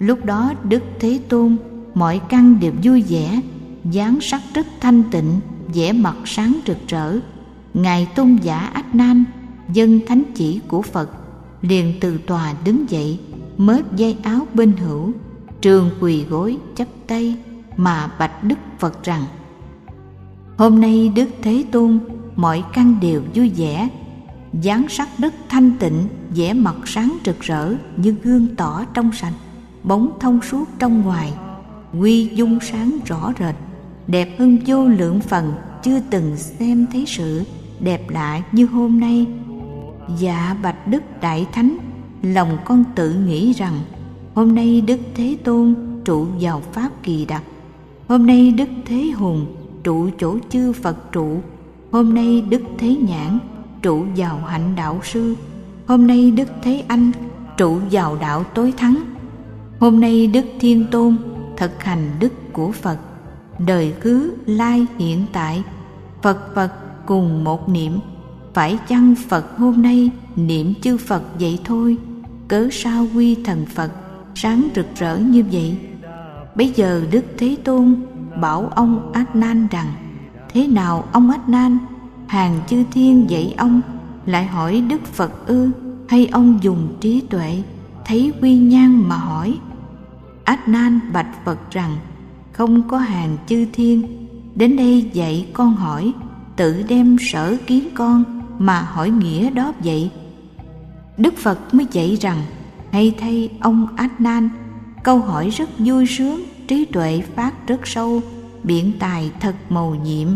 Lúc đó Đức Thế Tôn mọi căn đều vui vẻ, dáng sắc rất thanh tịnh, vẻ mặt sáng rực rỡ. Ngài Tôn giả Ách Nan dâng thánh chỉ của Phật, liền từ tòa đứng dậy, mớp dây áo bên hữu, trường quỳ gối chắp tay mà bạch Đức Phật rằng: Hôm nay Đức Thế Tôn mọi căn đều vui vẻ, dáng sắc rất thanh tịnh, vẻ mặt sáng rực rỡ như gương tỏ trong sạch, bóng thông suốt trong ngoài, quy dung sáng rõ rệt, đẹp hơn vô lượng phần chưa từng xem thấy sự đẹp lạ như hôm nay. Dạ bạch Đức Đại Thánh, lòng con tự nghĩ rằng hôm nay Đức Thế Tôn trụ vào pháp kỳ đặc, hôm nay Đức Thế Hùng trụ chỗ chư Phật trụ, hôm nay Đức Thế Nhãn trụ vào hạnh đạo sư, hôm nay Đức Thế Anh trụ vào đạo tối thắng, hôm nay Đức Thiên Tôn thực hành đức của Phật. Đời khứ lai hiện tại, Phật Phật cùng một niệm. Phải chăng Phật hôm nay niệm chư Phật vậy thôi? Cớ sao quy thần Phật sáng rực rỡ như vậy? Bây giờ Đức Thế Tôn bảo ông Ách Nan rằng: Thế nào ông Ách Nan? Hàng chư thiên dạy ông, lại hỏi Đức Phật ư? Hay ông dùng trí tuệ thấy quy nhan mà hỏi? Ách Nan bạch Phật rằng: Không có hàng chư thiên đến đây dạy con hỏi, tự đem sở kiến con mà hỏi nghĩa đó vậy. Đức Phật mới dạy rằng: Hay thay ông Ách Nan, câu hỏi rất vui sướng, trí tuệ phát rất sâu, biện tài thật mầu nhiệm,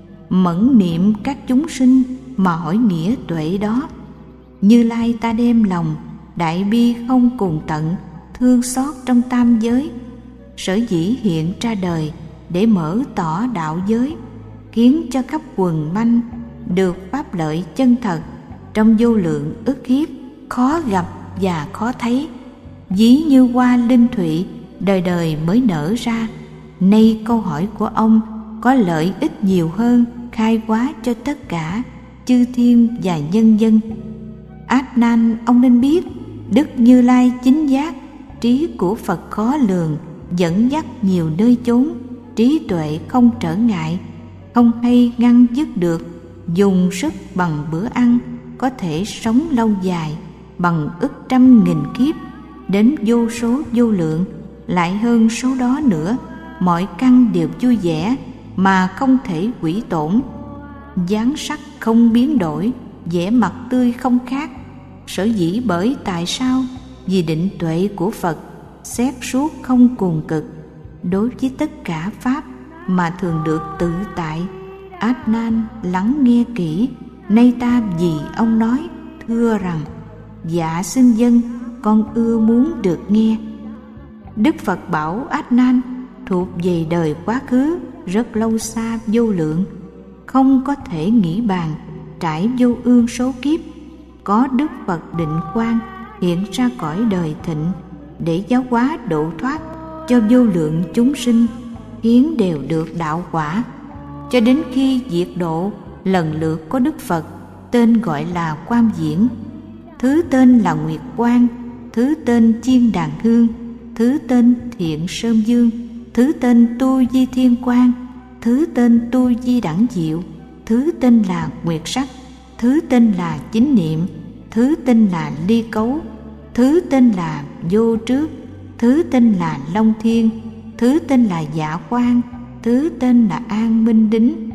mẫn niệm các chúng sinh mà hỏi nghĩa tuệ đó. Như Lai ta đem lòng đại bi không cùng tận, thương xót trong tam giới, sở dĩ hiện ra đời để mở tỏ đạo giới, khiến cho khắp quần manh được pháp lợi chân thật, trong vô lượng ức hiếp, khó gặp và khó thấy, ví như hoa linh thụy, đời đời mới nở ra. Nay câu hỏi của ông có lợi ích nhiều hơn, khai hóa cho tất cả chư thiên và nhân dân. Ách Nan, ông nên biết, Đức Như Lai chính giác, trí của Phật khó lường, dẫn dắt nhiều nơi chốn, trí tuệ không trở ngại, không hay ngăn dứt được, dùng sức bằng bữa ăn, có thể sống lâu dài, bằng ức trăm nghìn kiếp, đến vô số vô lượng, lại hơn số đó nữa. Mọi căn đều vui vẻ mà không thể hủy tổn, dáng sắc không biến đổi, vẻ mặt tươi không khác. Sở dĩ bởi tại sao? Vì định tuệ của Phật xét suốt không cùng cực, đối với tất cả pháp mà thường được tự tại. Ách Nan lắng nghe kỹ, nay ta vì ông nói, thưa rằng: Dạ xin dân, con ưa muốn được nghe. Đức Phật bảo Ách Nan thuộc về đời quá khứ rất lâu xa vô lượng, không có thể nghĩ bàn, trải vô ương số kiếp. Có Đức Phật Định Quang hiện ra cõi đời thịnh, để giáo hóa độ thoát cho vô lượng chúng sinh, khiến đều được đạo quả. Cho đến khi diệt độ, lần lượt có Đức Phật tên gọi là Quang Diễn, thứ tên là Nguyệt Quang, thứ tên Chiên Đàn Hương, thứ tên Thiện Sơn Dương, thứ tên Tu Di Thiên Quang, thứ tên Tu Di Đẳng Diệu, thứ tên là Nguyệt Sắc, thứ tên là Chính Niệm, thứ tên là Ly Cấu, thứ tên là Vô Trước, thứ tên là Long Thiên, thứ tên là Dạ Quang, thứ tên là An Minh Đính,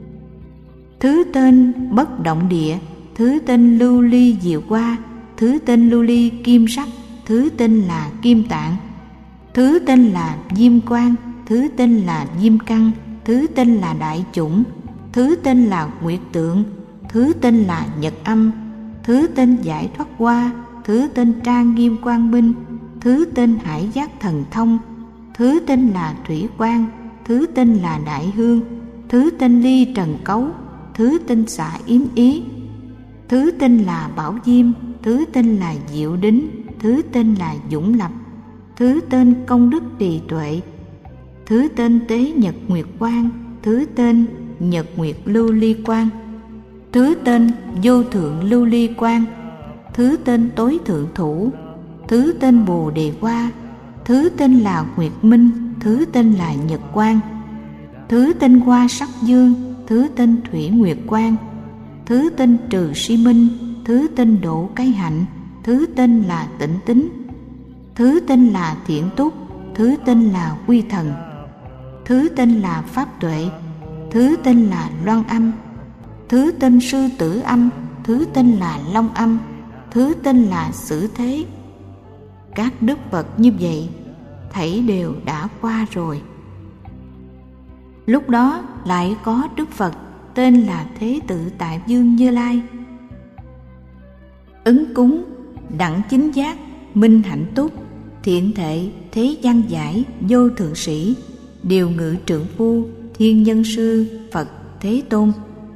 thứ tên Bất Động Địa, thứ tên Lưu Ly Diệu Hoa, thứ tên Lưu Ly Kim Sắc, thứ tên là Kim Tạng, thứ tên là Diêm Quang, thứ tên là Diêm Căn, thứ tên là Đại Chủng, thứ tên là Nguyệt Tượng, thứ tên là Nhật Âm, thứ tên Giải Thoát Hoa, thứ tên Trang Nghiêm Quang Minh, thứ tên Hải Giác Thần Thông, thứ tên là Thủy Quang, thứ tên là Đại Hương, thứ tên Ly Trần Cấu, thứ tên Xạ Yếm Ý, thứ tên là Bảo Diêm, thứ tên là Diệu Đính, thứ tên là Dũng Lập, thứ tên Công Đức Trì Tuệ, thứ tên Tế Nhật Nguyệt Quang, thứ tên Nhật Nguyệt Lưu Ly Quang, thứ tên Vô Thượng Lưu Ly Quang, thứ tên Tối Thượng Thủ, thứ tên Bồ Đề Hoa, thứ tên là Nguyệt Minh, thứ tên là Nhật Quang, thứ tên Hoa Sắc Dương, thứ tên Thủy Nguyệt Quang, thứ tên Trừ Si Minh, thứ tên Độ Cái Hạnh, thứ tên là Tịnh Tính, thứ tên là Thiện Túc, thứ tên là Quy Thần, thứ tên là Pháp Tuệ, thứ tên là Loan Âm, thứ tên Sư Tử Âm, thứ tên là Long Âm, thứ tên là Sử Thế. Các đức Phật như vậy thảy đều đã qua rồi. Lúc đó lại có Đức Phật tên là Thế Tự Tại Dương Như Lai, Ứng Cúng, Đẳng Chính Giác, Minh Hạnh Túc, Thiện Thệ, Thế Gian Giải, Vô Thượng Sĩ, Điều Ngự Trượng Phu, Thiên Nhân Sư, Phật Thế Tôn.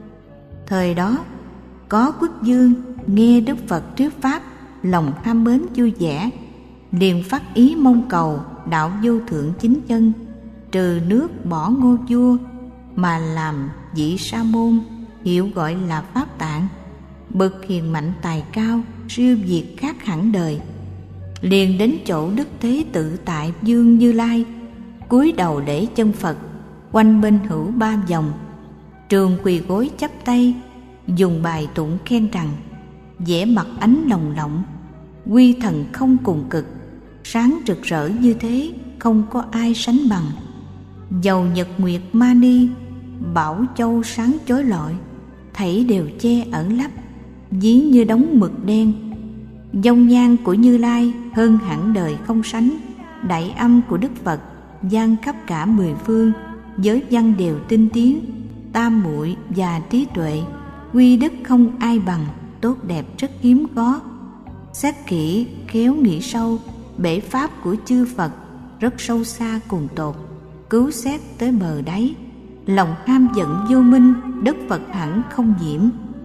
Thời đó có Quốc Dương nghe Đức Phật thuyết pháp, lòng ham mến vui vẻ, liền phát ý mong cầu đạo vô thượng chính chân, trừ nước bỏ ngôi vua mà làm vị sa môn, hiệu gọi là Pháp Tạng, bậc hiền mạnh tài cao, siêu việt khác hẳn đời. Liền đến chỗ Đức Thế Tự Tại Dương Như Lai, cúi đầu lễ chân Phật, quanh bên hữu ba vòng, trường quỳ gối chắp tay, dùng bài tụng khen rằng: vẻ mặt ánh lồng lộng, quy thần không cùng cực, sáng rực rỡ như thế không có ai sánh bằng. Dầu nhật nguyệt mani, bảo châu sáng chói lọi, thảy đều che ẩn lấp, ví như đống mực đen. Dông nhan của Như Lai hơn hẳn đời không sánh. Đại âm của Đức Phật vang khắp cả mười phương, giới văn đều tinh tiến, tam muội và trí tuệ, quy đức không ai bằng, tốt đẹp rất hiếm có. Xét kỹ khéo nghĩ sâu, bể pháp của chư Phật rất sâu xa cùng tột, cứu xét tới bờ đáy. Lòng ham giận vô minh, Đức Phật hẳn không nhiễm.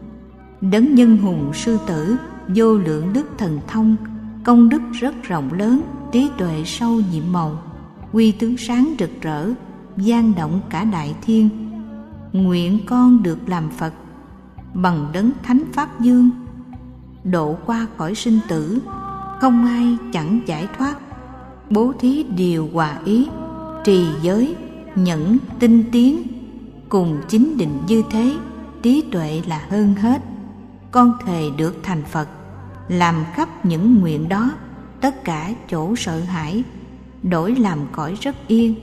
Đấng nhân hùng sư tử, vô lượng đức thần thông, công đức rất rộng lớn, trí tuệ sâu nhiệm màu, quy tướng sáng rực rỡ, vang động cả đại thiên. Nguyện con được làm Phật bằng đấng thánh pháp dương, độ qua cõi sinh tử, không ai chẳng giải thoát. Bố thí điều hòa ý, trì giới nhẫn tinh tiến, cùng chính định như thế, trí tuệ là hơn hết. Con thề được thành Phật, làm khắp những nguyện đó, tất cả chỗ sợ hãi, đổi làm cõi rất yên.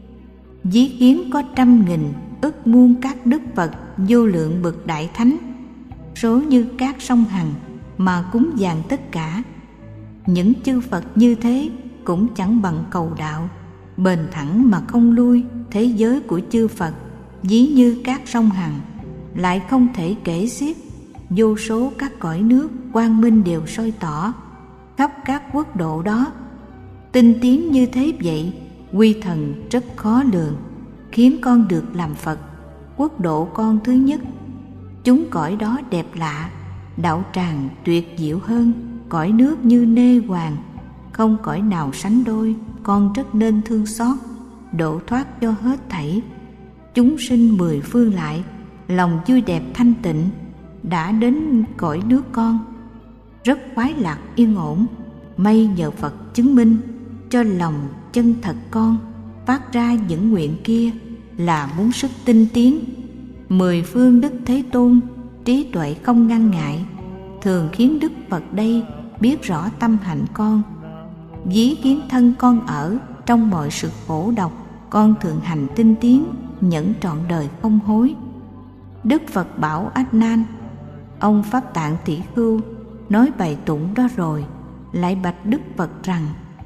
Ví kiến có 100.000 ức muôn các đức Phật vô lượng bậc đại thánh, số như các sông Hằng mà cúng dường tất cả. Những chư Phật như thế cũng chẳng bằng cầu đạo, bền thẳng mà không lui. Thế giới của chư Phật ví như các sông Hằng, lại không thể kể xiết. Vô số các cõi nước quang minh đều soi tỏ khắp các quốc độ đó. Tinh tiến như thế vậy, quy thần rất khó lường, khiến con được làm Phật. Quốc độ con thứ nhất, chúng cõi đó đẹp lạ, đạo tràng tuyệt diệu hơn. Cõi nước như nê hoàng, không cõi nào sánh đôi. Con rất nên thương xót, độ thoát cho hết thảy chúng sinh mười phương lại. Lòng vui đẹp thanh tịnh đã đến cõi nước con, rất khoái lạc yên ổn. May nhờ Phật chứng minh cho lòng chân thật con, phát ra những nguyện kia là muốn sức tinh tiến. Mười phương Đức Thế Tôn trí tuệ không ngăn ngại, thường khiến Đức Phật đây biết rõ tâm hạnh con. Ví kiến thân con ở trong mọi sự khổ độc, con thường hành tinh tiến, nhẫn trọn đời không hối. Đức Phật bảo Ách Nan, ông Pháp Tạng Tỷ Khưu nói bài tụng đó rồi, lại bạch Đức Phật rằng: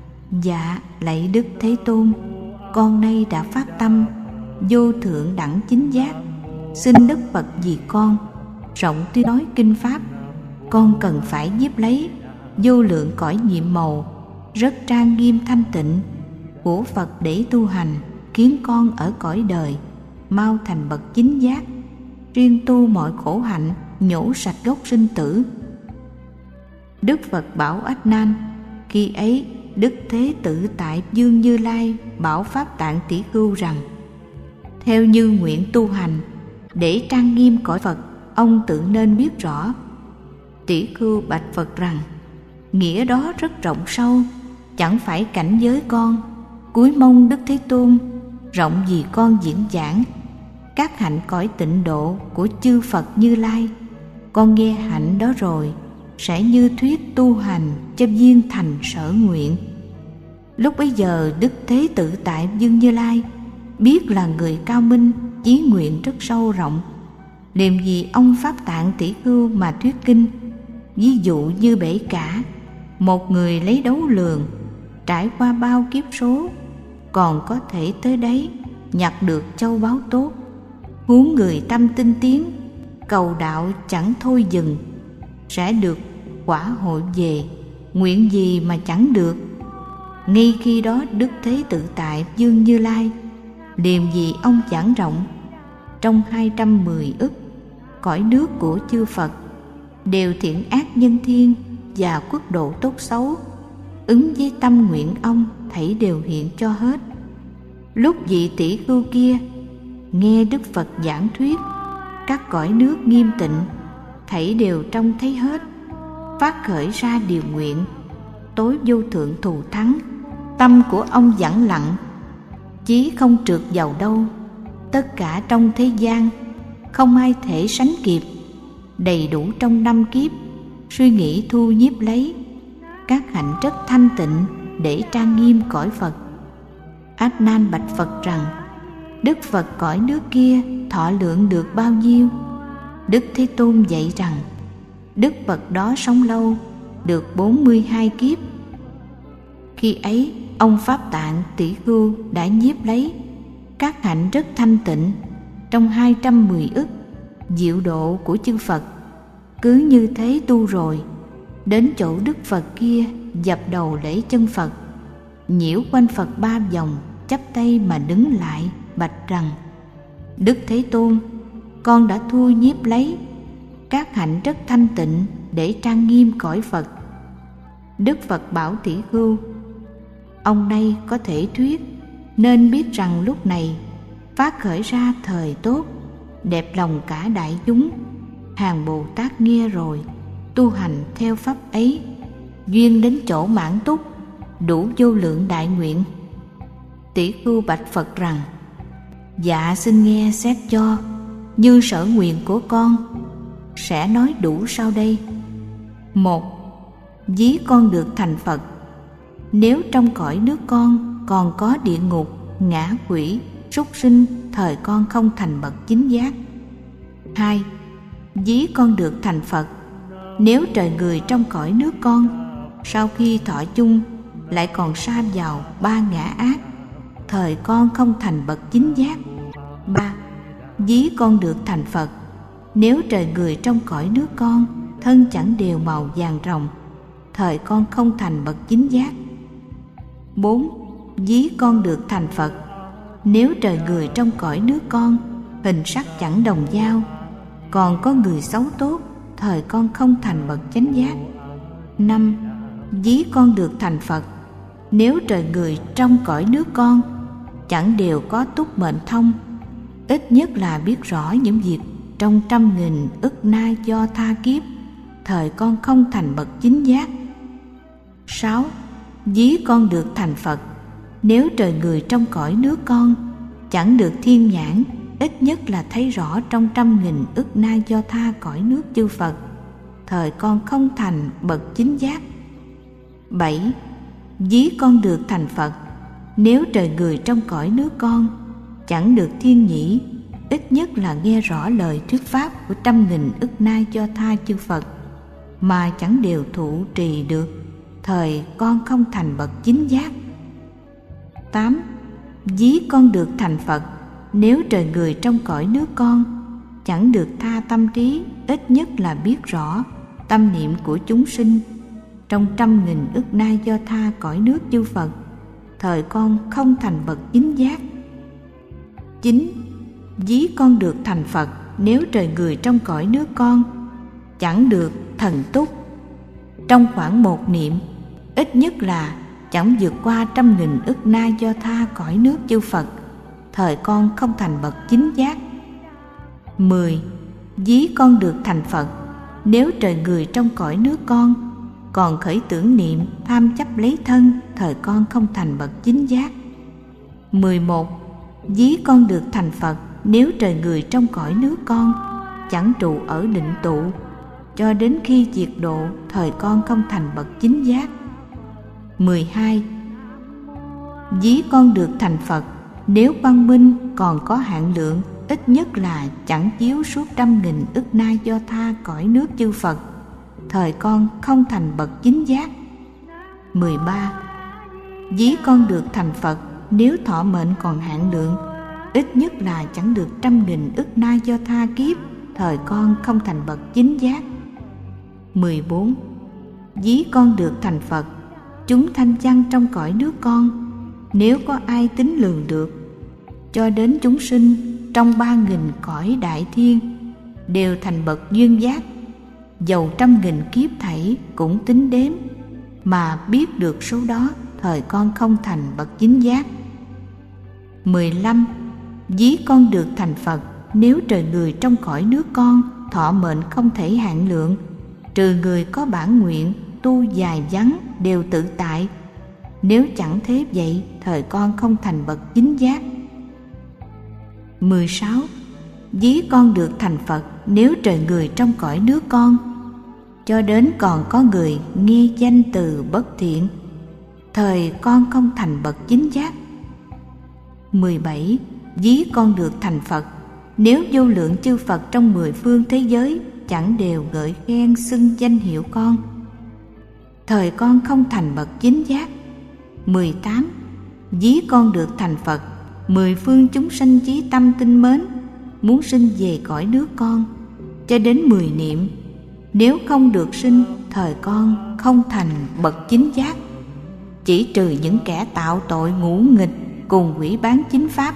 dạ lạy Đức Thế Tôn, con nay đã phát tâm vô thượng đẳng chính giác, xin Đức Phật vì con rộng tuyên nói kinh pháp. Con cần phải nhiếp lấy vô lượng cõi nhiệm màu, rất trang nghiêm thanh tịnh của Phật để tu hành, khiến con ở cõi đời mau thành bậc chính giác, riêng tu mọi khổ hạnh, nhổ sạch gốc sinh tử. Đức Phật bảo Ách Nan, khi ấy Đức Thế Tự Tại Dương Như Lai bảo Pháp Tạng Tỷ Khưu rằng: theo như nguyện tu hành để trang nghiêm cõi Phật, ông tự nên biết rõ. Tỷ Khưu bạch Phật rằng: nghĩa đó rất rộng sâu, chẳng phải cảnh giới con. Cúi mong Đức Thế Tôn rộng vì con diễn giảng các hạnh cõi tịnh độ của chư Phật Như Lai. Con nghe hạnh đó rồi sẽ như thuyết tu hành cho viên thành sở nguyện. Lúc bấy giờ Đức Thế Tự Tại Dương Như Lai biết là người cao minh, chí nguyện rất sâu rộng, liền vì ông Pháp Tạng Tỷ Khưu mà thuyết kinh. Ví dụ như bể cả, một người lấy đấu lường, trải qua bao kiếp số, còn có thể tới đấy nhặt được châu báu tốt. Huống người tâm tinh tiến, cầu đạo chẳng thôi dừng, sẽ được quả hội về, nguyện gì mà chẳng được. Ngay khi đó Đức Thế Tự Tại Dương Như Lai liền vì ông giảng rộng trong 210 ức cõi nước của chư Phật, đều thiện ác nhân thiên và quốc độ tốt xấu, ứng với tâm nguyện ông thảy đều hiện cho hết. Lúc vị tỷ khưu kia nghe Đức Phật giảng thuyết các cõi nước nghiêm tịnh, thảy đều trông thấy hết, phát khởi ra điều nguyện tối vô thượng thù thắng. Tâm của ông vắng lặng, chí không trượt vào đâu. Tất cả trong thế gian không ai thể sánh kịp, đầy đủ trong 5 kiếp suy nghĩ thu nhiếp lấy các hạnh rất thanh tịnh để trang nghiêm cõi Phật. Át Nan bạch Phật rằng: Đức Phật cõi nước kia thọ lượng được bao nhiêu? Đức Thế Tôn dạy rằng: Đức Phật đó sống lâu, được 42 kiếp. Khi ấy ông Pháp Tạng Tỷ Khưu đã nhiếp lấy các hạnh rất thanh tịnh trong 210 ức diệu độ của chư Phật. Cứ như thế tu rồi, đến chỗ Đức Phật kia dập đầu lễ chân Phật, nhiễu quanh Phật 3 vòng, chắp tay mà đứng lại bạch rằng: Đức Thế Tôn, con đã thu nhiếp lấy các hạnh rất thanh tịnh để trang nghiêm cõi Phật. Đức Phật bảo Tỷ Khưu: ông nay có thể thuyết, nên biết rằng lúc này phát khởi ra thời tốt, đẹp lòng cả đại chúng. Hàng Bồ Tát nghe rồi, tu hành theo pháp ấy, duyên đến chỗ mãn túc, đủ vô lượng đại nguyện. Tỷ Khưu bạch Phật rằng: dạ xin nghe xét cho, như sở nguyện của con sẽ nói đủ sau đây. 1. Ví con được thành Phật, nếu trong cõi nước con còn có địa ngục, ngã quỷ, súc sinh, thời con không thành bậc chính giác. 2. Ví con được thành Phật, nếu trời người trong cõi nước con sau khi thọ chung lại còn sa vào 3 ngã ác, thời con không thành bậc chính giác. 3. Ví con được thành Phật, nếu trời người trong cõi nước con thân chẳng đều màu vàng rồng, thời con không thành bậc chính giác. 4. Ví con được thành Phật, nếu trời người trong cõi nước con hình sắc chẳng đồng dao, còn có người xấu tốt, thời con không thành bậc chánh giác. 5. Ví con được thành Phật, nếu trời người trong cõi nước con chẳng đều có túc mệnh thông, ít nhất là biết rõ những việc trong 100.000 ức na do tha kiếp, thời con không thành bậc chính giác. 6. Ví con được thành Phật, nếu trời người trong cõi nước con chẳng được thiên nhãn, ít nhất là thấy rõ trong 100.000 ức na do tha cõi nước chư Phật, thời con không thành bậc chính giác. 7. Ví con được thành Phật, nếu trời người trong cõi nước con chẳng được thiên nhĩ, ít nhất là nghe rõ lời thuyết pháp của 100.000 ức na do tha chư Phật mà chẳng đều thụ trì được, thời con không thành bậc chính giác. 8. Ví con được thành Phật, nếu trời người trong cõi nước con chẳng được tha tâm trí, ít nhất là biết rõ tâm niệm của chúng sinh trong 100.000 ức na do tha cõi nước chư Phật, thời con không thành bậc chính giác. 9. Ví con được thành Phật, nếu trời người trong cõi nước con chẳng được thần túc trong khoảng một niệm, ít nhất là chẳng vượt qua 100.000 ức na do tha cõi nước chư Phật, thời con không thành bậc chính giác. 10. Ví con được thành Phật, nếu trời người trong cõi nước con còn khởi tưởng niệm tham chấp lấy thân, thời con không thành bậc chính giác. 11. Ví con được thành Phật nếu trời người trong cõi nước con chẳng trụ ở định tụ, cho đến khi diệt độ, thời con không thành bậc chính giác. 12. Ví con được thành Phật nếu quang minh còn có hạn lượng, ít nhất là chẳng chiếu suốt 100.000 ức na do tha cõi nước chư Phật, thời con không thành bậc chính giác. 13. Ví con được thành Phật nếu thọ mệnh còn hạn lượng, ít nhất là chẳng được 100.000 ức na do tha kiếp, thời con không thành bậc chính giác. 14. Ví con được thành Phật chúng thanh văn trong cõi nước con, nếu có ai tính lường được, cho đến chúng sinh trong 3.000 cõi đại thiên đều thành bậc duyên giác, dầu 100.000 kiếp thảy cũng tính đếm, mà biết được số đó, thời con không thành bậc chính giác. 15. Ví con được thành Phật nếu trời người trong cõi nước con thọ mệnh không thể hạn lượng, trừ người có bản nguyện tu dài vắng đều tự tại, nếu chẳng thế vậy, thời con không thành bậc chính giác. 16. Ví con được thành Phật nếu trời người trong cõi nước con cho đến còn có người nghe danh từ bất thiện, thời con không thành bậc chính giác. 17. Ví con được thành Phật nếu vô lượng chư Phật trong 10 phương thế giới chẳng đều ngợi khen xưng danh hiệu con, thời con không thành bậc chính giác. 18. Ví con được thành Phật 10 phương chúng sanh chí tâm tinh mến, muốn sinh về cõi nước con, cho đến 10 niệm, nếu không được sinh, thời con không thành bậc chính giác, chỉ trừ những kẻ tạo tội ngũ nghịch cùng hủy bán chính pháp.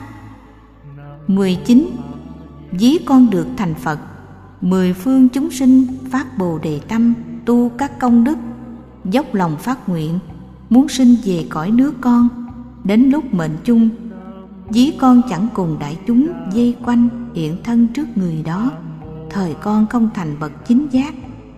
19. Ví con được thành Phật 10 phương chúng sinh phát Bồ Đề tâm, tu các công đức, dốc lòng phát nguyện, muốn sinh về cõi nước con, đến lúc mệnh chung, ví con chẳng cùng đại chúng vây quanh hiện thân trước người đó, thời con không thành bậc chính giác.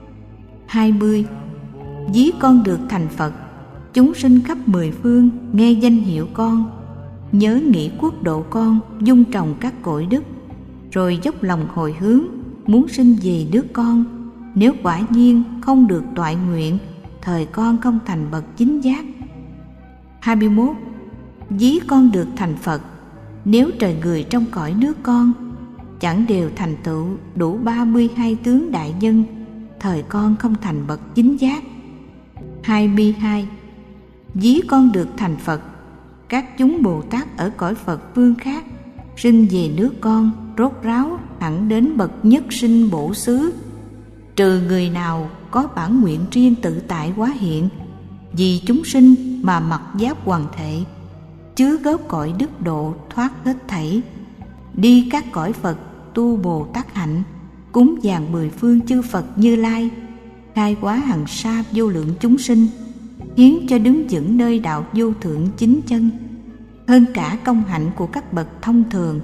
20. Ví con được thành Phật chúng sinh khắp 10 phương nghe danh hiệu con, nhớ nghĩ quốc độ con, dung trồng các cội đức, rồi dốc lòng hồi hướng muốn sinh về nước con, nếu quả nhiên không được toại nguyện, thời con không thành bậc chính giác. 21. Ví con được thành Phật nếu trời người trong cõi nước con chẳng đều thành tựu đủ 32 tướng đại nhân, thời con không thành bậc chính giác. 22. Ví con được thành Phật các chúng Bồ Tát ở cõi Phật phương khác sinh về nước con rốt ráo hẳn đến bậc nhất sinh bổ xứ, trừ người nào có bản nguyện riêng tự tại hóa hiện, vì chúng sinh mà mặc giáp hoàng thể, chứa góp cõi đức độ thoát hết thảy, đi các cõi Phật tu Bồ Tát hạnh, cúng dường 10 phương chư Phật Như Lai, khai hóa hằng sa vô lượng chúng sinh, hiến cho đứng vững nơi đạo vô thượng chính chân, hơn cả công hạnh của các bậc thông thường.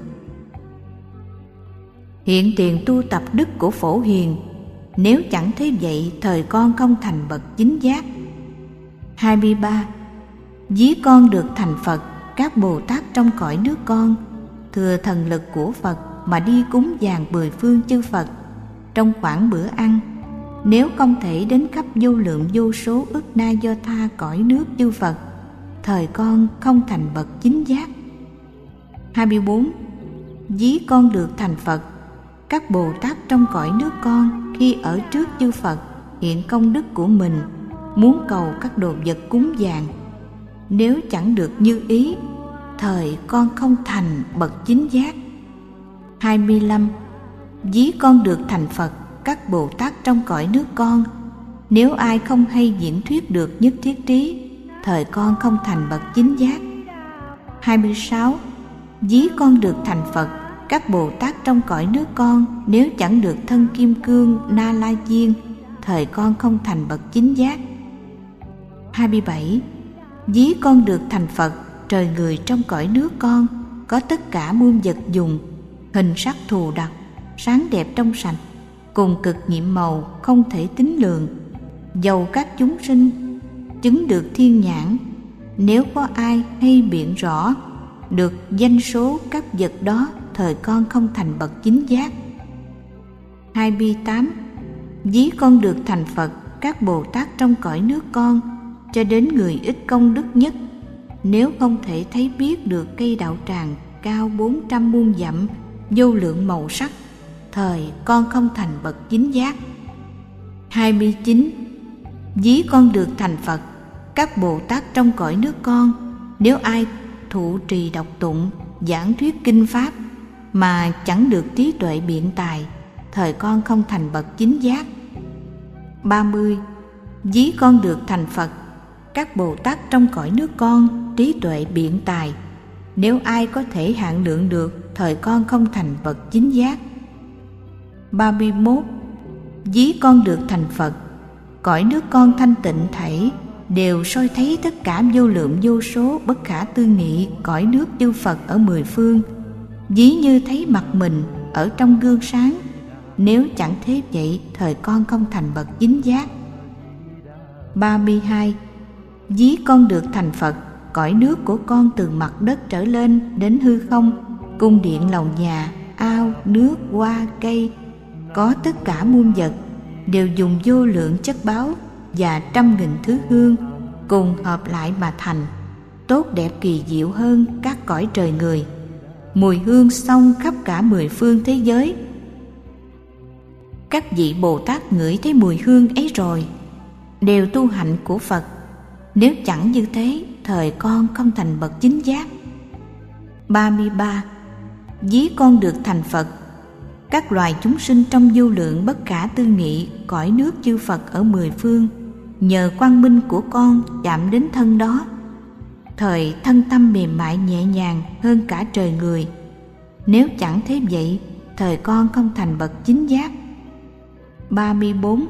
Hiện tiền tu tập đức của Phổ Hiền, nếu chẳng thế vậy, thời con không thành bậc chính giác. 23. Ví con được thành Phật các Bồ Tát trong cõi nước con, thừa thần lực của Phật mà đi cúng dường 10 phương chư Phật trong khoảng bữa ăn, nếu không thể đến khắp vô lượng vô số ức na do tha cõi nước chư Phật, thời con không thành bậc chính giác. 24. Ví con được thành Phật các Bồ Tát trong cõi nước con khi ở trước chư Phật hiện công đức của mình, muốn cầu các đồ vật cúng dường, nếu chẳng được như ý, thời con không thành bậc chính giác. 25. Ví con được thành Phật các Bồ Tát trong cõi nước con, nếu ai không hay diễn thuyết được nhất thiết trí, thời con không thành bậc chính giác. 26. Ví con được thành Phật các Bồ Tát trong cõi nước con, nếu chẳng được thân kim cương Na La Diên, thời con không thành bậc chính giác. 27. Ví con được thành Phật trời người trong cõi nước con, có tất cả muôn vật dùng, hình sắc thù đặc, sáng đẹp trong sạch, cùng cực nhiệm màu không thể tính lường, Dầu các chúng sinh chứng được thiên nhãn, nếu có ai hay biện rõ được danh số các vật đó, thời con không thành bậc chính giác. 2B8. Ví con được thành Phật, các Bồ Tát trong cõi nước con, cho đến người ít công đức nhất, nếu không thể thấy biết được cây đạo tràng cao 400 muôn dặm, vô lượng màu sắc, thời con không thành bậc chính giác. 2B9. Ví con được thành Phật, các Bồ Tát trong cõi nước con, nếu ai thụ trì đọc tụng, giảng thuyết kinh pháp mà chẳng được trí tuệ biện tài, thời con không thành bậc chính giác. 30. Ví con được thành Phật, các Bồ Tát trong cõi nước con, trí tuệ biện tài, nếu ai có thể hạn lượng được, thời con không thành bậc chính giác. 31. Ví con được thành Phật, cõi nước con thanh tịnh thảy, đều soi thấy tất cả vô lượng vô số bất khả tư nghị cõi nước chư Phật ở mười phương, ví như thấy mặt mình ở trong gương sáng, nếu chẳng thế vậy, thời con không thành bậc chính giác. 32. Ví con được thành Phật, cõi nước của con từ mặt đất trở lên đến hư không, cung điện lầu nhà, ao, nước, hoa, cây, có tất cả muôn vật, đều dùng vô lượng chất báu và trăm nghìn thứ hương cùng hợp lại mà thành, tốt đẹp kỳ diệu hơn các cõi trời người, mùi hương xông khắp cả mười phương thế giới. Các vị Bồ Tát ngửi thấy mùi hương ấy rồi, đều tu hạnh của Phật, nếu chẳng như thế, thời con không thành bậc chính giác. 33. Ví con được thành Phật, các loài chúng sinh trong vô lượng bất khả tư nghị cõi nước chư Phật ở mười phương, nhờ quang minh của con chạm đến thân đó, thời thân tâm mềm mại nhẹ nhàng hơn cả trời người, nếu chẳng thế vậy, thời con không thành bậc chính giác. 34.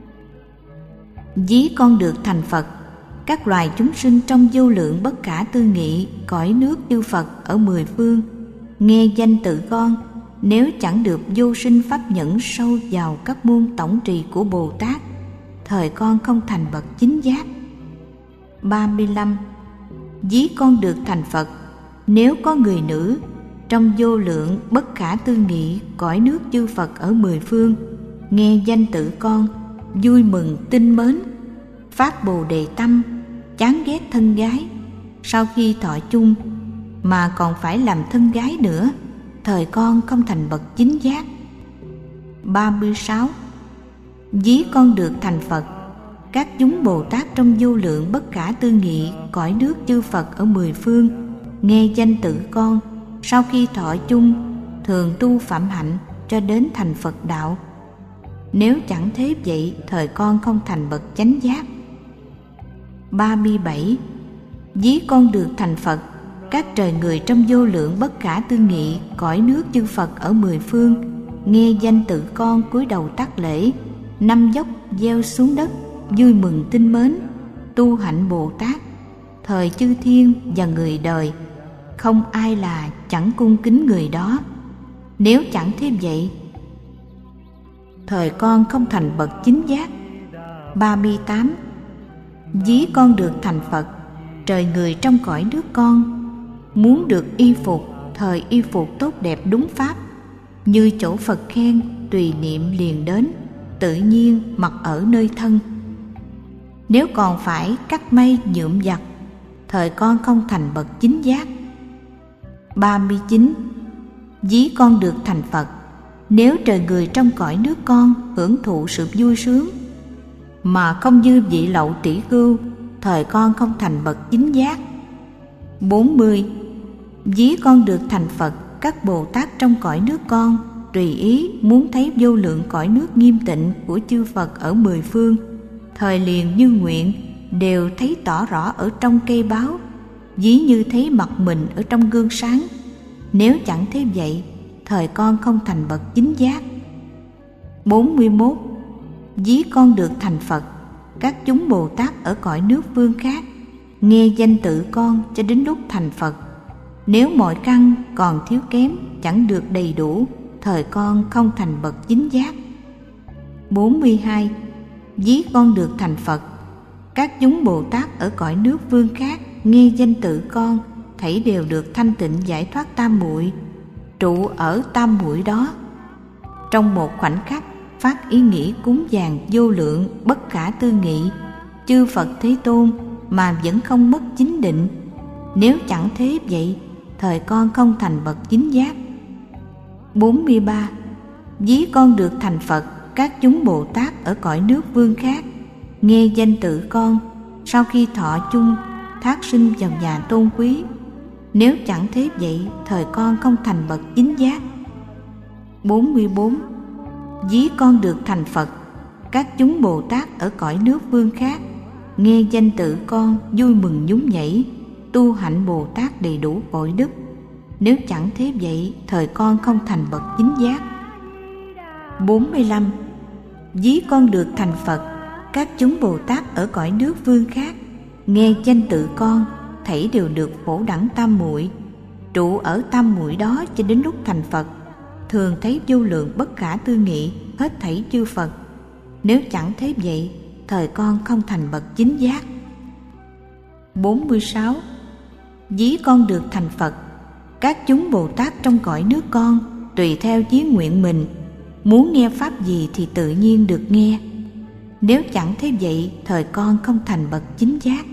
Ví con được thành Phật, các loài chúng sinh trong vô lượng bất khả tư nghị cõi nước chư Phật ở mười phương, nghe danh tự con, nếu chẳng được vô sinh pháp nhẫn sâu vào các môn tổng trì của Bồ Tát, thời con không thành bậc chính giác. 35. Ví con được thành Phật, nếu có người nữ trong vô lượng bất khả tư nghị cõi nước chư Phật ở mười phương, nghe danh tự con, vui mừng tinh mến, phát Bồ Đề tâm, chán ghét thân gái, sau khi thọ chung mà còn phải làm thân gái nữa, thời con không thành bậc chính giác. 36. Ví con được thành Phật, các chúng Bồ Tát trong vô lượng bất khả tư nghị cõi nước chư Phật ở mười phương, nghe danh tự con, sau khi thọ chung thường tu phạm hạnh cho đến thành Phật đạo, nếu chẳng thế vậy, thời con không thành bậc chánh giác. 37. Ví con được thành Phật, các trời người trong vô lượng bất khả tư nghị cõi nước chư Phật ở mười phương, nghe danh tự con cúi đầu tác lễ, năm dốc gieo xuống đất, vui mừng tinh mến, tu hạnh Bồ Tát, thời chư thiên và người đời, không ai là chẳng cung kính người đó, nếu chẳng thế vậy, thời con không thành bậc chính giác. 38. Ví con được thành Phật, trời người trong cõi nước con, muốn được y phục, thời y phục tốt đẹp đúng pháp, như chỗ Phật khen, tùy niệm liền đến, tự nhiên mặc ở nơi thân, nếu còn phải cắt may nhuộm giặt, thời con không thành bậc chính giác. 39. Ví con được thành Phật, nếu trời người trong cõi nước con hưởng thụ sự vui sướng mà không dư vị lậu tỷ khưu, thời con không thành bậc chính giác. 40. Ví con được thành Phật, các Bồ Tát trong cõi nước con tùy ý muốn thấy vô lượng cõi nước nghiêm tịnh của chư Phật ở mười phương, thời liền như nguyện, đều thấy tỏ rõ ở trong cây báo, ví như thấy mặt mình ở trong gương sáng, nếu chẳng thế vậy, thời con không thành bậc chính giác. 41. Ví con được thành Phật, các chúng Bồ Tát ở cõi nước phương khác, nghe danh tự con cho đến lúc thành Phật, nếu mọi căn còn thiếu kém, chẳng được đầy đủ, thời con không thành bậc chính giác. 42. ví con được thành Phật. Các chúng Bồ Tát ở cõi nước vương khác nghe danh tự con, thảy đều được thanh tịnh giải thoát tam muội, trụ ở tam muội đó. Trong một khoảnh khắc phát ý nghĩ cúng dường vô lượng bất khả tư nghị chư Phật Thế Tôn mà vẫn không mất chính định. Nếu chẳng thế vậy, thời con không thành bậc chính giác. 43. Ví con được thành Phật, các chúng Bồ Tát ở cõi nước vương khác nghe danh tự con, sau khi thọ chung thác sinh vào nhà tôn quý. Nếu chẳng thế vậy, thời con không thành bậc chính giác. 44. Ví con được thành Phật, các chúng Bồ Tát ở cõi nước vương khác nghe danh tự con vui mừng nhún nhảy, tu hạnh Bồ Tát đầy đủ bội đức. Nếu chẳng thế vậy, thời con không thành bậc chính giác. 45. Ví con được thành Phật, các chúng Bồ Tát ở cõi nước vương khác nghe danh tự con, thảy đều được phổ đẳng tam muội, trụ ở tam muội đó cho đến lúc thành Phật, thường thấy vô lượng bất khả tư nghị hết thảy chư Phật. Nếu chẳng thế vậy, thời con không thành bậc chính giác. 46. Ví con được thành Phật, các chúng Bồ Tát trong cõi nước con tùy theo chí nguyện mình, muốn nghe pháp gì thì tự nhiên được nghe. Nếu chẳng thế vậy, thời con không thành bậc chính giác.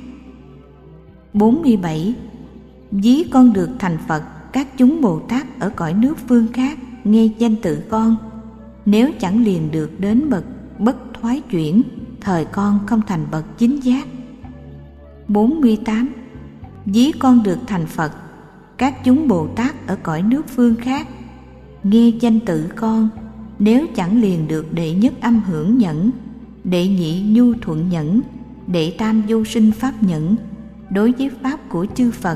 47. Ví con được thành Phật, các chúng Bồ Tát ở cõi nước phương khác nghe danh tự con, nếu chẳng liền được đến bậc bất thoái chuyển, thời con không thành bậc chính giác. 48. Ví con được thành Phật, các chúng Bồ Tát ở cõi nước phương khác nghe danh tự con, nếu chẳng liền được đệ nhất âm hưởng nhẫn, đệ nhị nhu thuận nhẫn, đệ tam vô sinh pháp nhẫn đối với pháp của chư Phật,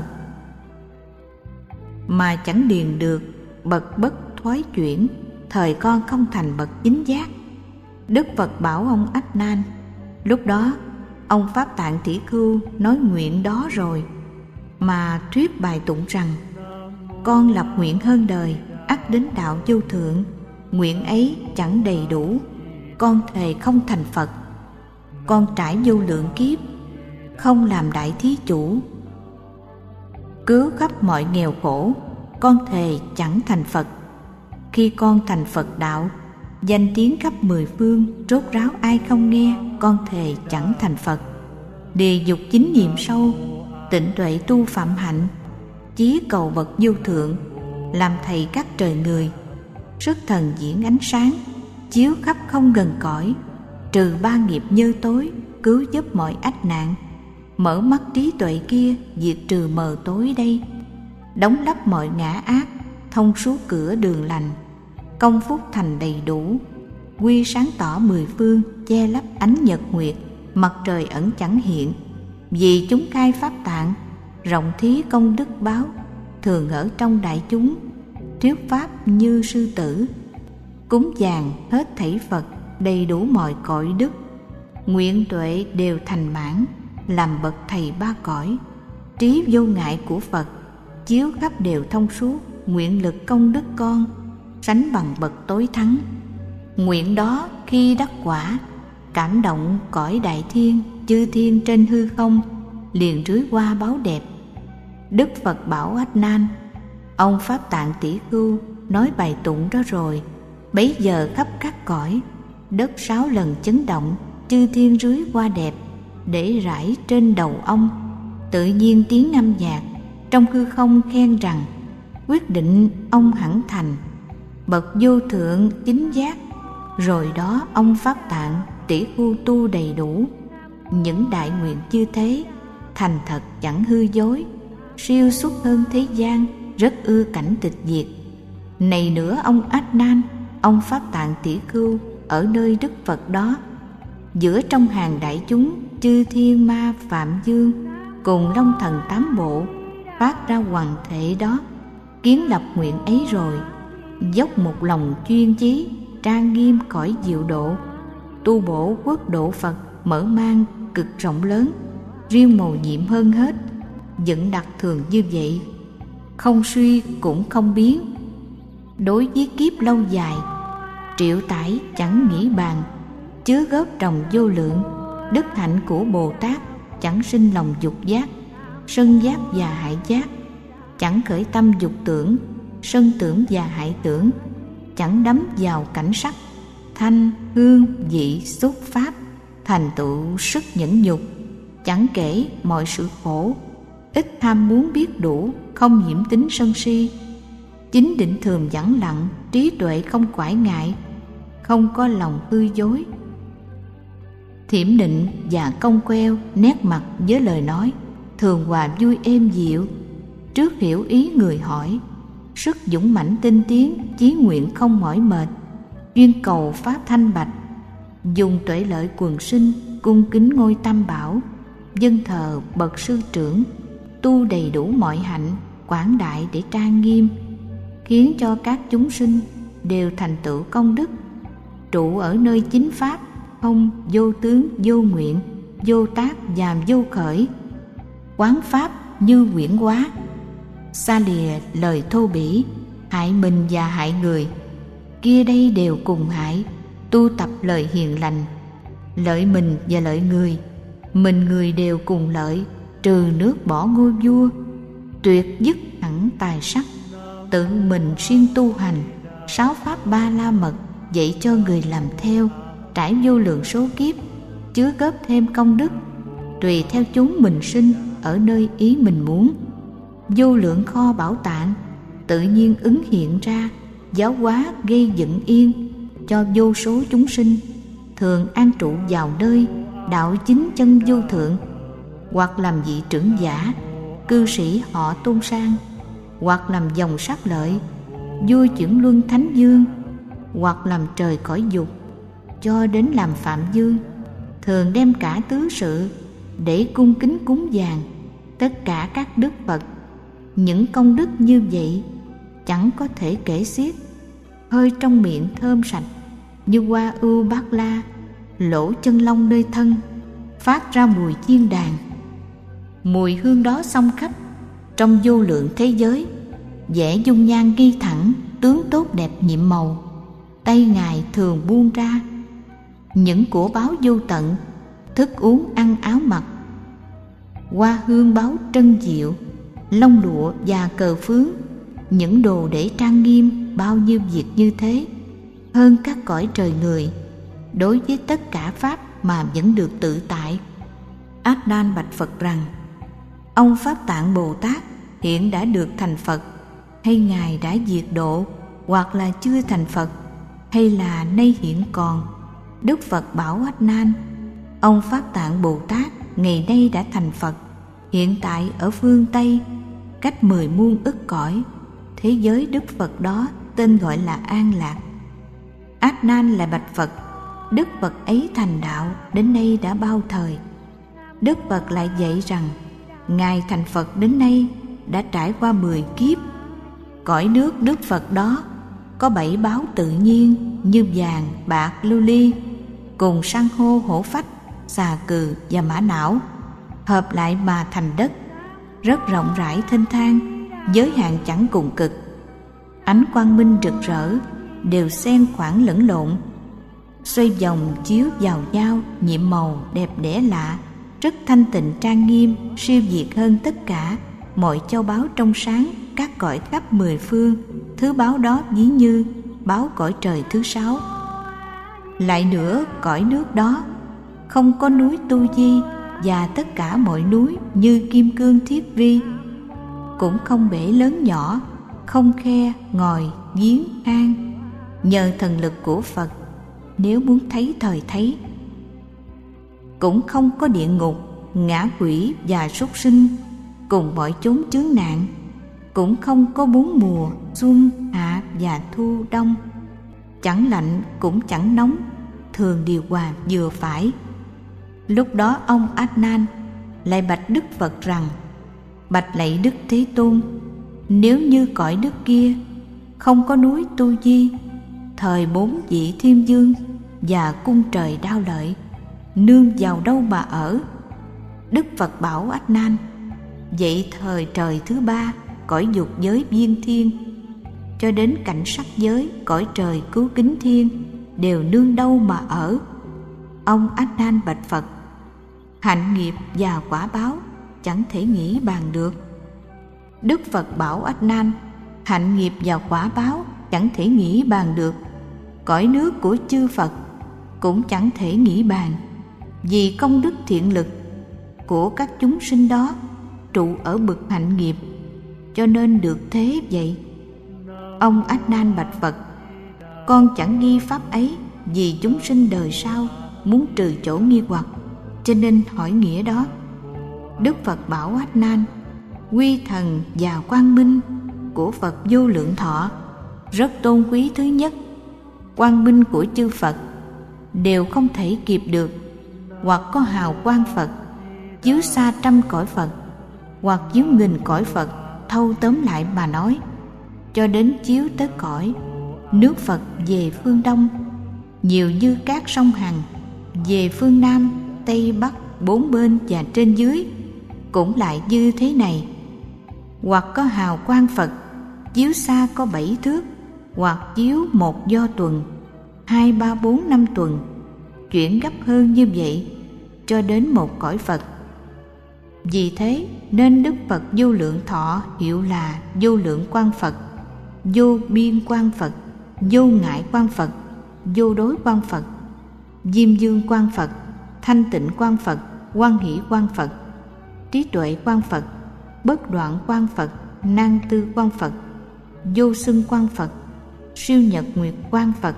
mà chẳng liền được bậc bất thoái chuyển, thời con không thành bậc chính giác. Đức Phật bảo ông Ách Nan, lúc đó ông Pháp Tạng Tỷ Khưu nói nguyện đó rồi, mà thuyết bài tụng rằng: con lập nguyện hơn đời, ắt đến đạo vô thượng, nguyện ấy chẳng đầy đủ, con thề không thành Phật. Con trải vô lượng kiếp, không làm đại thí chủ, cứu khắp mọi nghèo khổ, con thề chẳng thành Phật. Khi con thành Phật đạo, danh tiếng khắp mười phương, rốt ráo ai không nghe, con thề chẳng thành Phật. Đề dục chính niệm sâu, tịnh tuệ tu phạm hạnh, chí cầu bậc vô thượng, làm thầy các trời người, sức thần diễn ánh sáng, chiếu khắp không gần cõi, trừ ba nghiệp như tối, cứu giúp mọi ách nạn, mở mắt trí tuệ kia, diệt trừ mờ tối đây, đóng lấp mọi ngã ác, thông suốt cửa đường lành, công phúc thành đầy đủ, quy sáng tỏ mười phương, che lấp ánh nhật nguyệt, mặt trời ẩn chẳng hiện. Vì chúng khai pháp tạng, rộng thí công đức báo, thường ở trong đại chúng, thuyết pháp như sư tử, cúng dường hết thảy Phật, đầy đủ mọi cõi đức, nguyện tuệ đều thành mãn, làm bậc thầy ba cõi, trí vô ngại của Phật, chiếu khắp đều thông suốt, nguyện lực công đức con, sánh bằng bậc tối thắng. Nguyện đó khi đắc quả, cảm động cõi đại thiên, chư thiên trên hư không, liền rưới qua báo đẹp. Đức Phật bảo Ách Nan, ông Pháp Tạng Tỷ Khưu nói bài tụng đó rồi, bấy giờ khắp các cõi, đất 6 lần chấn động, chư thiên rưới qua đẹp, để rải trên đầu ông. Tự nhiên tiếng âm nhạc trong hư không khen rằng, quyết định ông hẳn thành bậc vô thượng chính giác. Rồi đó ông Pháp Tạng Tỷ Khưu tu đầy đủ những đại nguyện như thế, thành thật chẳng hư dối, siêu xuất hơn thế gian, rất ưa cảnh tịch diệt. Này nữa ông Ách Nan, ông Pháp Tạng Tỷ Khưu ở nơi Đức Phật đó, giữa trong hàng đại chúng, chư thiên ma phạm dương cùng long thần 8 bộ phát ra hoằng thể đó, kiến lập nguyện ấy rồi, dốc một lòng chuyên chí, trang nghiêm cõi diệu độ, tu bổ quốc độ Phật mở mang cực rộng lớn, riêng mầu nhiệm hơn hết, dựng đặt thường như vậy, không suy cũng không biến. Đối với kiếp lâu dài, triệu tải chẳng nghĩ bàn, chứa góp trồng vô lượng. Đức hạnh của Bồ Tát chẳng sinh lòng dục giác, sân giác và hại giác, chẳng khởi tâm dục tưởng, sân tưởng và hại tưởng, chẳng đắm vào cảnh sắc, thanh, hương, vị, xúc, pháp, thành tựu sức nhẫn nhục, chẳng kể mọi sự khổ, ít tham muốn biết đủ, không nhiễm tính sân si, chính định thường vắng lặng, trí tuệ không quải ngại, không có lòng hư dối, thiểm định và cong queo, nét mặt với lời nói thường hòa vui êm dịu, trước hiểu ý người hỏi, sức dũng mãnh tinh tiến, chí nguyện không mỏi mệt, duyên cầu pháp thanh bạch, dùng tuệ lợi quần sinh, cung kính ngôi tam bảo, dân thờ bậc sư trưởng, tu đầy đủ mọi hạnh, quảng đại để trang nghiêm, khiến cho các chúng sinh đều thành tựu công đức, trụ ở nơi chính pháp, không vô tướng, vô nguyện, vô tác và vô khởi, quán pháp như quyển hóa, xa lìa lời thô bỉ, hại mình và hại người, kia đây đều cùng hại, tu tập lời hiền lành, lợi mình và lợi người, mình người đều cùng lợi, trừ nước bỏ ngôi vua, tuyệt dứt hẳn tài sắc, tự mình siêng tu hành, sáu pháp ba la mật dạy cho người làm theo, trải vô lượng số kiếp, chứa góp thêm công đức, tùy theo chúng mình sinh ở nơi ý mình muốn. Vô lượng kho bảo tạng tự nhiên ứng hiện ra, giáo hóa gây dựng yên cho vô số chúng sinh, thường an trụ vào nơi đạo chính chân vô thượng, hoặc làm vị trưởng giả, cư sĩ họ tôn sang, hoặc làm dòng sát lợi, vua chuyển luân thánh dương, hoặc làm trời cõi dục, cho đến làm phạm dương, thường đem cả tứ sự để cung kính cúng dường tất cả các đức Phật. Những công đức như vậy chẳng có thể kể xiết, hơi trong miệng thơm sạch như hoa ưu bát la, lỗ chân lông nơi thân, phát ra mùi chiên đàn. Mùi hương đó xông khắp trong vô lượng thế giới, vẻ dung nhan ghi thẳng, tướng tốt đẹp nhiệm màu, tay Ngài thường buông ra những của báo vô tận, thức uống ăn áo mặc, hoa hương báo trân diệu, lông lụa và cờ phướng, những đồ để trang nghiêm, bao nhiêu việc như thế, hơn các cõi trời người, đối với tất cả pháp mà vẫn được tự tại. Át Nan bạch Phật rằng: ông Pháp Tạng Bồ Tát hiện đã được thành Phật, hay Ngài đã diệt độ, hoặc là chưa thành Phật, hay là nay hiện còn? Đức Phật bảo Át Nan: ông Pháp Tạng Bồ Tát ngày nay đã thành Phật, hiện tại ở phương Tây, cách 10 muôn ức cõi. Thế giới Đức Phật đó tên gọi là An Lạc. Át Nan lại bạch Phật: Đức Phật ấy thành đạo đến nay đã bao thời? Đức Phật lại dạy rằng: Ngài thành Phật đến nay đã trải qua 10 kiếp. Cõi nước Đức Phật đó có 7 báu tự nhiên như vàng, bạc, lưu ly, cùng san hô, hổ phách, xà cừ và mã não, hợp lại mà thành đất, rất rộng rãi thênh thang, giới hạn chẳng cùng cực. Ánh quang minh rực rỡ, đều xen khoảng lẫn lộn, xoay vòng chiếu vào nhau, nhiệm màu đẹp đẽ lạ, rất thanh tịnh trang nghiêm, siêu việt hơn tất cả mọi châu báu trong sáng các cõi khắp 10 phương. Thứ báu đó ví như báu cõi trời thứ 6. Lại nữa, cõi nước đó không có núi Tu Di, và tất cả mọi núi như kim cương thiết vi, cũng không bể lớn nhỏ, không khe ngòi giếng hang. Nhờ thần lực của Phật, nếu muốn thấy thời thấy. Cũng không có địa ngục, ngã quỷ và súc sinh, cùng mọi chốn chướng nạn. Cũng không có 4 mùa, xuân, hạ và thu, đông. Chẳng lạnh cũng chẳng nóng, thường điều hòa vừa phải. Lúc đó ông Át Nan lại bạch Đức Phật rằng: bạch lạy Đức Thế Tôn, nếu như cõi nước kia không có núi Tu Di, thời 4 vị thiên vương và cung trời Đao Lợi, nương vào đâu mà ở? Đức Phật bảo Át Nan: vậy thời trời thứ 3, cõi dục giới Viên Thiên, cho đến cảnh sắc giới, cõi trời Cứu Kính Thiên, đều nương đâu mà ở? Ông A Nan bạch Phật: hạnh nghiệp và quả báo chẳng thể nghĩ bàn được. Đức Phật bảo A Nan: hạnh nghiệp và quả báo chẳng thể nghĩ bàn được. Cõi nước của chư Phật cũng chẳng thể nghĩ bàn, vì công đức thiện lực của các chúng sinh đó trụ ở bậc hạnh nghiệp, cho nên được thế vậy. Ông A Nan bạch Phật: con chẳng nghi pháp ấy, vì chúng sinh đời sau muốn trừ chỗ nghi hoặc, cho nên hỏi nghĩa đó. Đức Phật bảo A Nan: quy thần và quang minh của Phật vô lượng thọ rất tôn quý. Thứ nhất, quang minh của chư Phật đều không thể kịp được, hoặc có hào quang Phật chiếu xa trăm cõi Phật, hoặc chiếu nghìn cõi Phật. Thâu tóm lại mà nói, cho đến chiếu tới cõi nước Phật về phương Đông, nhiều như các sông Hằng, về phương Nam, Tây, Bắc, bốn bên và trên dưới cũng lại như thế này. Hoặc có hào quang Phật chiếu xa có 7 thước, hoặc chiếu một do tuần, 2, 3, 4, 5 tuần, chuyển gấp hơn như vậy cho đến một cõi Phật. Vì thế nên Đức Phật vô lượng thọ hiệu là vô lượng quang Phật, vô biên quang Phật, vô ngại quang Phật, vô đối quang Phật, diêm dương quang Phật, thanh tịnh quang Phật, hoan hỷ quang Phật, trí tuệ quang Phật, bất đoạn quang Phật, nan tư quang Phật, vô xưng quang Phật, siêu nhật nguyệt quang Phật.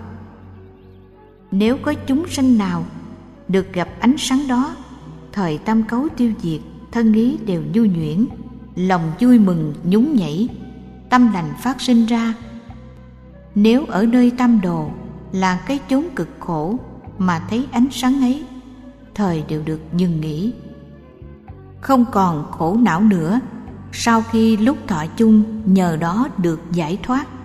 Nếu có chúng sinh nào được gặp ánh sáng đó, thời tam cấu tiêu diệt, thân ý đều nhu nhuyễn, lòng vui mừng nhún nhảy, tâm lành phát sinh ra. Nếu ở nơi tam đồ là cái chốn cực khổ mà thấy ánh sáng ấy, thời đều được dừng nghỉ, không còn khổ não nữa. Sau khi lúc thọ chung, nhờ đó được giải thoát.